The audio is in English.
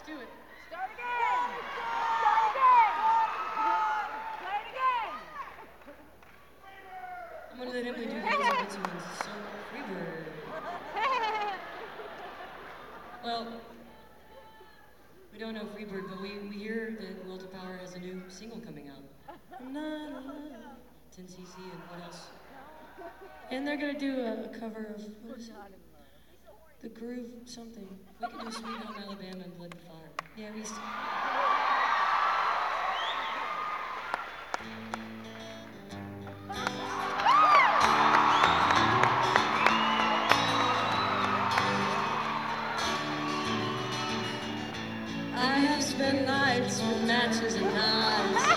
do it. Start again! Start again! Play it again! I'm gonna let everybody do hands up with someone. So, Freebird. Well, we don't know Freebird, but we hear that Will to Power has a new single coming out. I'm not alone. 10cc and what else? And they're gonna do a cover of, what is it? The Groove something. We can do Sweet Home Alabama and Blood and Fire. Yeah, we used to. I have spent nights with matches and knives.